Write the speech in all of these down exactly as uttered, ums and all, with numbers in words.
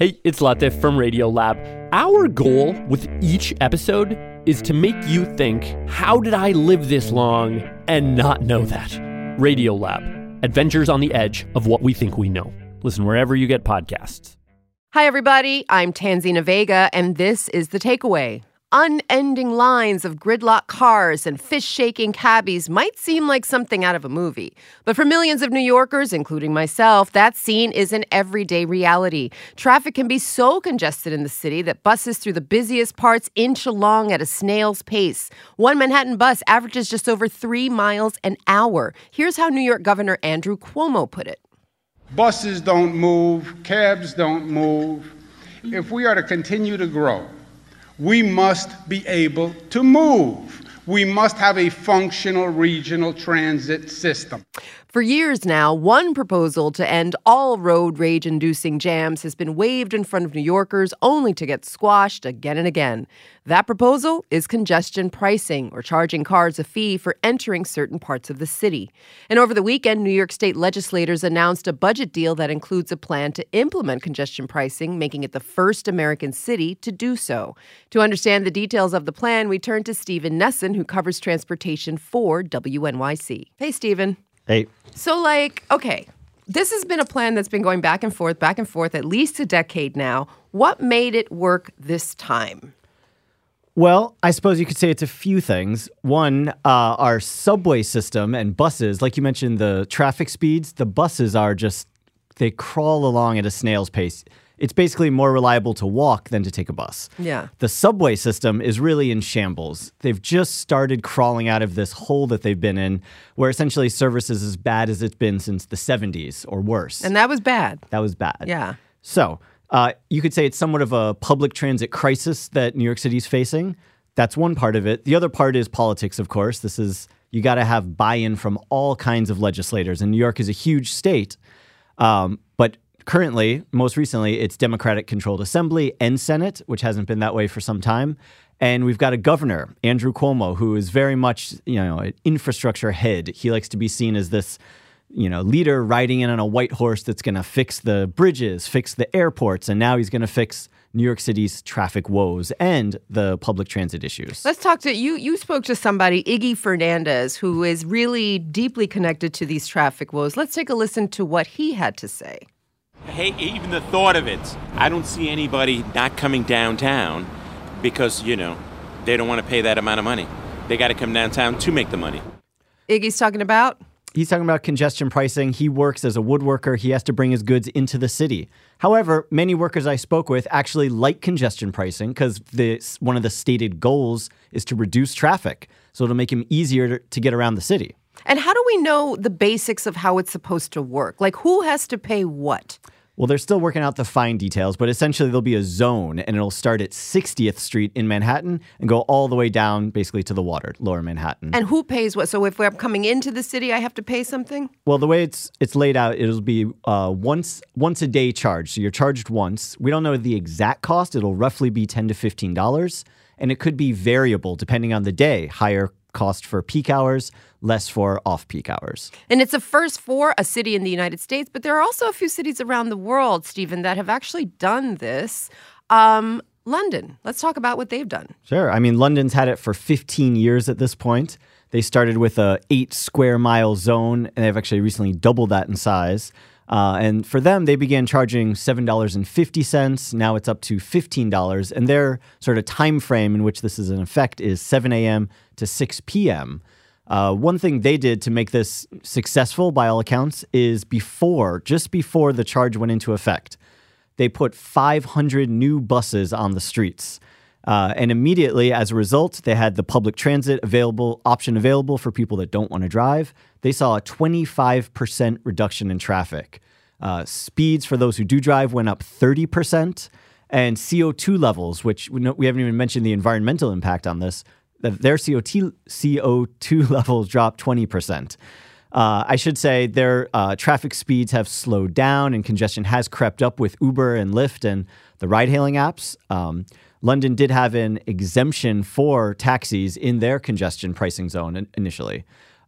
Hey, it's Latif from Radiolab. Our goal with each episode is to make you think, how did I live this long and not know that? Radiolab, adventures on the edge of what we think we know. Listen wherever you get podcasts. Hi, everybody. I'm Tanzina Vega, and this is The Takeaway. Unending lines of gridlock cars and fish-shaking cabbies might seem like something out of a movie. But for millions of New Yorkers, including myself, that scene is an everyday reality. Traffic can be so congested in the city that buses through the busiest parts inch along at a snail's pace. One Manhattan bus averages just over three miles an hour. Here's how New York Governor Andrew Cuomo put it. Buses don't move, cabs don't move. If we are to continue to grow, we must be able to move. We must have a functional regional transit system. For years now, one proposal to end all road rage-inducing jams has been waved in front of New Yorkers only to get squashed again and again. That proposal is congestion pricing, or charging cars a fee for entering certain parts of the city. And over the weekend, New York State legislators announced a budget deal that includes a plan to implement congestion pricing, making it the first American city to do so. To understand the details of the plan, we turn to Stephen Nesson, who covers transportation for W N Y C. Hey, Stephen. Hey. So, like, okay, this has been a plan that's been going back and forth, back and forth, at least a decade now. What made it work this time? Well, I suppose you could say it's a few things. One, uh, our subway system and buses, like you mentioned, the traffic speeds, the buses are just, they crawl along at a snail's pace. It's basically more reliable to walk than to take a bus. Yeah. The subway system is really in shambles. They've just started crawling out of this hole that they've been in, where essentially service is as bad as it's been since the seventies or worse. And that was bad. That was bad. Yeah. So uh, you could say it's somewhat of a public transit crisis that New York City is facing. That's one part of it. The other part is politics, of course. This is, you got to have buy-in from all kinds of legislators. And New York is a huge state. Um, but currently, most recently, it's Democratic-controlled Assembly and Senate, which hasn't been that way for some time. And we've got a governor, Andrew Cuomo, who is very much, you know, an infrastructure head. He likes to be seen as this, you know, leader riding in on a white horse that's going to fix the bridges, fix the airports, and now he's going to fix New York City's traffic woes and the public transit issues. Let's talk to you. You spoke to somebody, Iggy Fernandez, who is really deeply connected to these traffic woes. Let's take a listen to what he had to say. I hate even the thought of it. I don't see anybody not coming downtown because, you know, they don't want to pay that amount of money. They got to come downtown to make the money. Iggy's talking about? He's talking about congestion pricing. He works as a woodworker. He has to bring his goods into the city. However, many workers I spoke with actually like congestion pricing because one of the stated goals is to reduce traffic. So it'll make him easier to, to get around the city. And how do we know the basics of how it's supposed to work? Like, who has to pay what? Well, they're still working out the fine details, but essentially there'll be a zone, and it'll start at sixtieth Street in Manhattan and go all the way down basically to the water, Lower Manhattan. And who pays what? So if we're coming into the city, I have to pay something? Well, the way it's it's laid out, it'll be uh, once once a day charge. So you're charged once. We don't know the exact cost. It'll roughly be ten to fifteen dollars, and it could be variable depending on the day. Higher cost for peak hours, less for off-peak hours. And it's a first for a city in the United States, but there are also a few cities around the world, Stephen, that have actually done this. Um, London, let's talk about what they've done. Sure. I mean, London's had it for fifteen years at this point. They started with a eight square mile zone, and they've actually recently doubled that in size. Uh, and for them, they began charging seven dollars and fifty cents. Now it's up to fifteen dollars. And their sort of time frame in which this is in effect is seven a.m. to six p.m. Uh, one thing they did to make this successful, by all accounts, is before, just before the charge went into effect, they put five hundred new buses on the streets. Uh, and immediately, as a result, they had the public transit available option available for people that don't want to drive. They saw a twenty-five percent reduction in traffic. Uh, speeds for those who do drive went up thirty percent. And C O two levels, which we, know, we haven't even mentioned the environmental impact on this, their C O two levels dropped twenty percent. Uh, I should say their uh, traffic speeds have slowed down and congestion has crept up with Uber and Lyft and the ride-hailing apps. Um, London did have an exemption for taxis in their congestion pricing zone initially.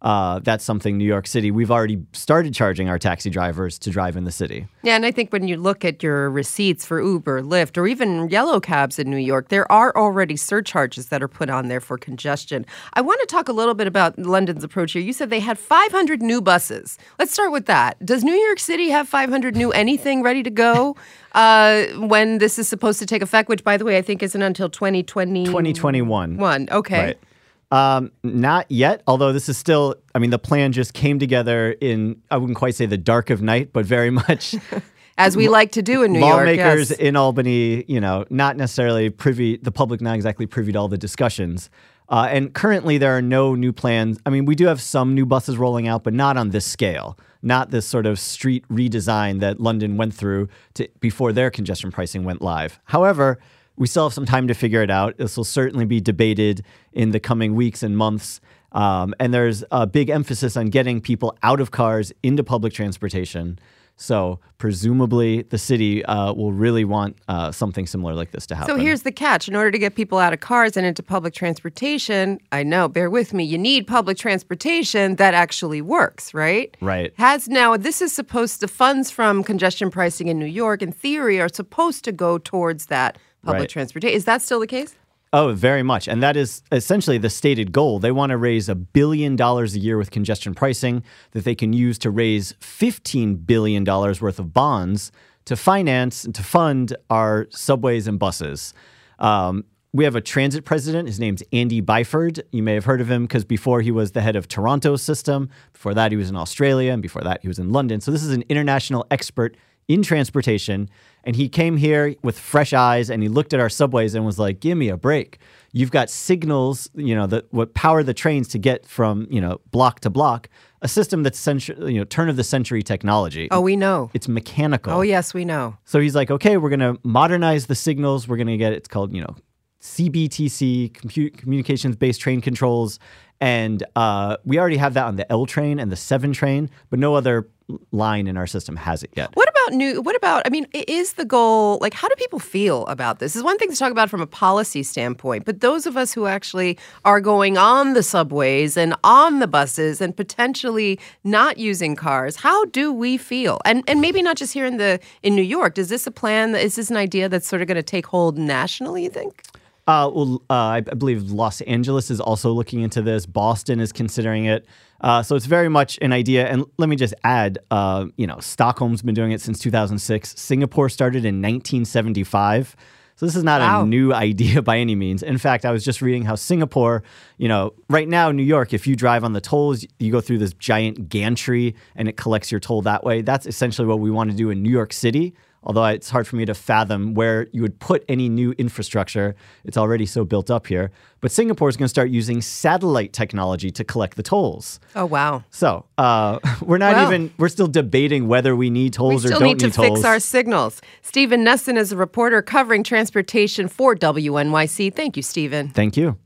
uh, that's something New York City, we've already started charging our taxi drivers to drive in the city. Yeah, and I think when you look at your receipts for Uber, Lyft, or even yellow cabs in New York, there are already surcharges that are put on there for congestion. I want to talk a little bit about London's approach here. You said they had five hundred new buses. Let's start with that. Does New York City have five hundred new anything ready to go uh, when this is supposed to take effect, which, by the way, I think isn't until twenty twenty twenty twenty-one. One, okay. Right. Um, not yet, although this is still, I mean, the plan just came together in, I wouldn't quite say the dark of night, but very much... As we like to do in New Lawmakers York, yes. in Albany, you know, not necessarily privy, the public not exactly privy to all the discussions. Uh, and currently there are no new plans. I mean, we do have some new buses rolling out, but not on this scale, not this sort of street redesign that London went through to, before their congestion pricing went live. However, we still have some time to figure it out. This will certainly be debated in the coming weeks and months. Um, and there's a big emphasis on getting people out of cars into public transportation. So presumably the city uh, will really want uh, something similar like this to happen. So here's the catch. In order to get people out of cars and into public transportation, I know, bear with me, you need public transportation that actually works, right? Right. Has now, this is supposed to, funds from congestion pricing in New York, in theory, are supposed to go towards that public Right. transportation. Is that still the case? Oh, very much. And that is essentially the stated goal. They want to raise a billion dollars a year with congestion pricing that they can use to raise fifteen billion dollars worth of bonds to finance and to fund our subways and buses. Um, we have a transit president. His name's Andy Byford. You may have heard of him because before he was the head of Toronto's system. Before that, he was in Australia. And before that, he was in London. So this is an international expert in transportation. And he came here with fresh eyes and he looked at our subways and was like, give me a break. You've got signals, you know, that what power the trains to get from, you know, block to block, a system that's century, you know, turn of the century technology. Oh, we know. It's mechanical. Oh, yes, we know. So he's like, okay, we're going to modernize the signals. We're going to get, it's called, you know, C B T C, compute, communications-based train controls. And uh, we already have that on the L train and the seven train, but no other line in our system has it yet. What about new, what about, I mean, is the goal, like, how do people feel about this? It's one thing to talk about from a policy standpoint, but those of us who actually are going on the subways and on the buses and potentially not using cars, how do we feel? And and maybe not just here in the in New York. Is this a plan, is this an idea that's sort of going to take hold nationally, you think? Uh, well, uh, I believe Los Angeles is also looking into this. Boston is considering it. Uh, so it's very much an idea. And let me just add, uh, you know, Stockholm's been doing it since two thousand six. Singapore started in nineteen seventy-five. So this is not Wow. a new idea by any means. In fact, I was just reading how Singapore, you know, right now, New York, if you drive on the tolls, you go through this giant gantry and it collects your toll that way. That's essentially what we want to do in New York City. Although it's hard for me to fathom where you would put any new infrastructure. It's already so built up here. But Singapore is going to start using satellite technology to collect the tolls. Oh, wow. So uh, we're not Well, even, we're still debating whether we need We tolls or still don't need to need tolls. fix our signals. Stephen Nesson is a reporter covering transportation for W N Y C. Thank you, Stephen. Thank you.